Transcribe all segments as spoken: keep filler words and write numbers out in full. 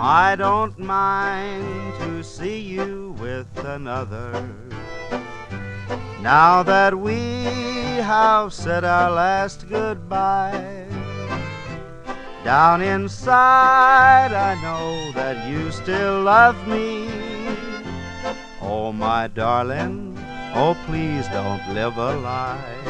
I don't mind to see you with another. Now that we have said our last goodbye, down inside I know that you still love me. Oh, my darling, oh, please don't live a lie.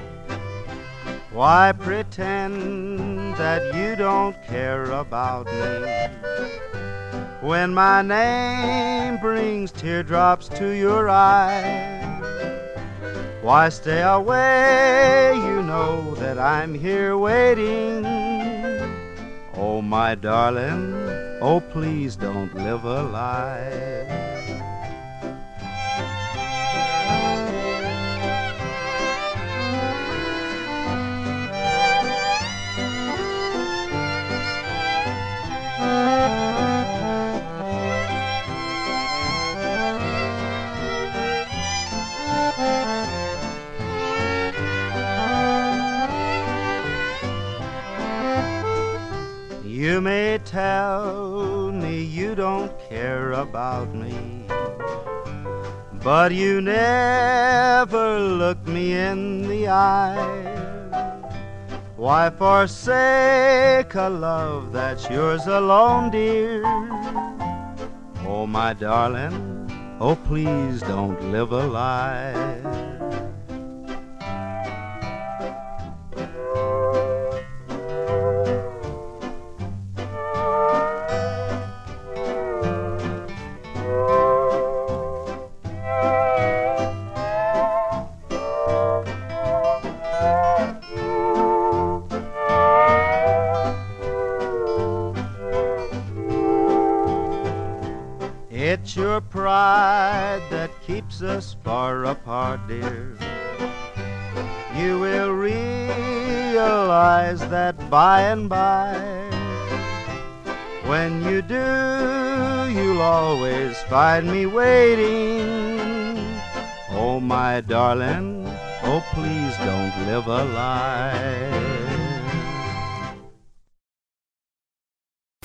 Why pretend that you don't care about me when my name brings teardrops to your eyes? Why stay away? You know that I'm here waiting. Oh, my darling, oh, please don't live a lie. You may tell me you don't care about me, but you never look me in the eye. Why forsake a love that's yours alone, dear? Oh, my darling, oh, please don't live a lie. It's your pride that keeps us far apart, dear. You will realize that by and by. When you do, you'll always find me waiting. Oh, my darling, oh, please don't live a lie.